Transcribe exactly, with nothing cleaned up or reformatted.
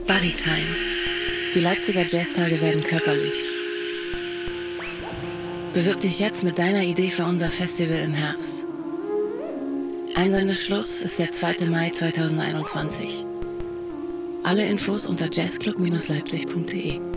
Bodytime. Die Leipziger Jazztage werden körperlich. Bewirb dich jetzt mit deiner Idee für unser Festival im Herbst. Einsendeschluss ist der zweite Mai zweitausendeinundzwanzig. Alle Infos unter jazzclub Bindestrich leipzig punkt de.